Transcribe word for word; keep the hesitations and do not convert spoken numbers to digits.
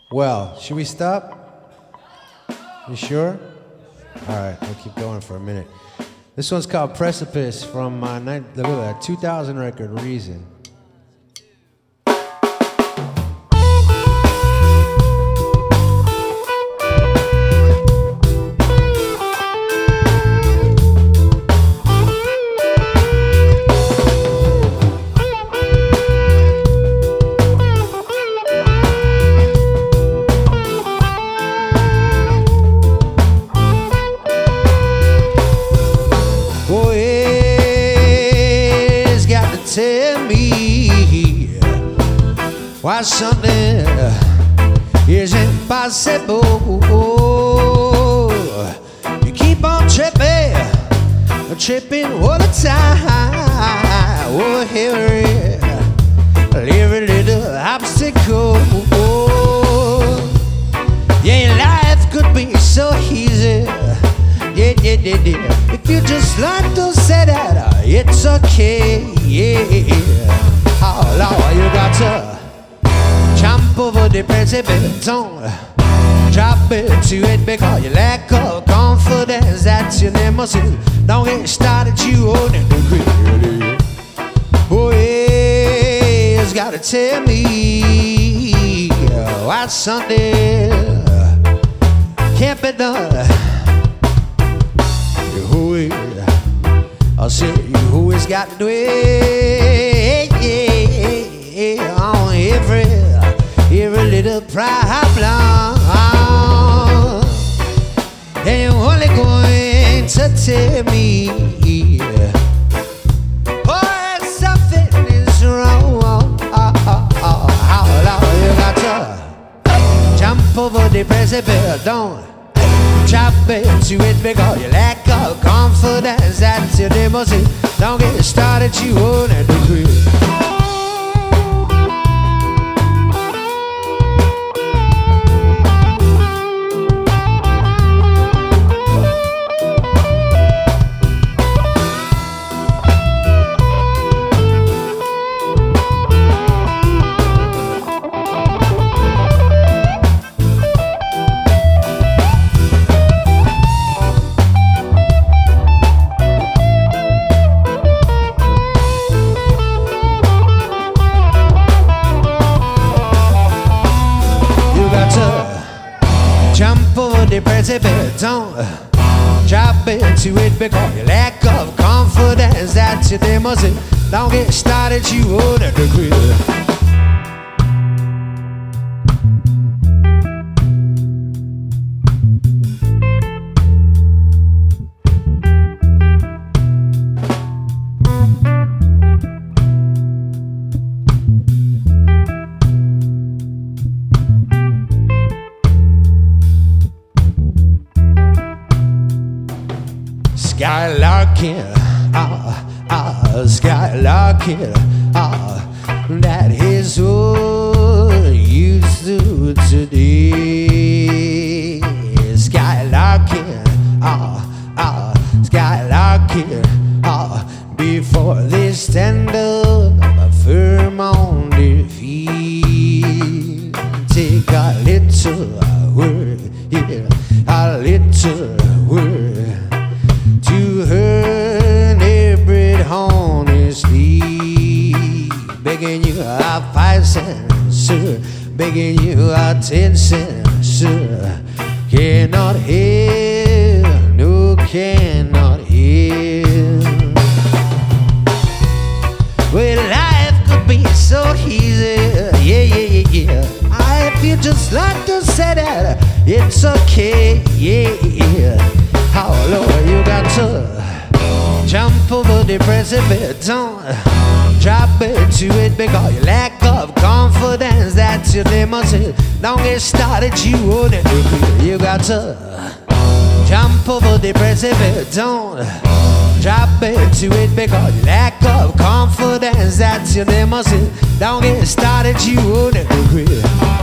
Well, should we stop? You sure? All right, we'll keep going for a minute. This one's called Precipice from my ni- the two thousand record, Reason. Tell me why something is impossible. You keep on tripping, tripping all the time. Oh, here, every little obstacle. Yeah, life could be so easy. Yeah, yeah, yeah, yeah. If you just like to say that, it's okay. Yeah, oh Lord, you got to jump over the precipice, don't drop into it because you lack of confidence. That's your nemesis. Don't get started, you own it. Oh yeah, it's gotta tell me why something can't be done. Who is? I'll say who has got to do it, yeah, yeah, on every, every little problem. And you're only going to tell me, boy, something is wrong. Oh, oh, oh, how long you got to jump over the precipice, don't drop into it because you lack of confidence. That's your demotion. Don't get started, you won't have to quit. Jump over the precipice, don't drop into it because you lack of confidence. That's your demotion. Don't get started, you won't have to quit. Skylarking, ah, ah, skylarking, ah, that is all used to today. Skylarking, ah, ah, skylarking, ah, before they stand up firm on their feet. Take a little word, yeah, a little word to earn every honestly, begging you a five cents, sir, begging you attention, sir. Cannot hear, no, cannot hear. Well, life could be so easy, yeah, yeah, yeah, yeah. I feel just like to say that it's okay, yeah, yeah. How low you got to jump over the precipice, don't drop into it because you lack of confidence. That's your demotion. Don't get started, you won't have to quit. You got to jump over the precipice, don't drop into it because you lack of confidence. That's your demotion. Don't get started, you won't have to quit.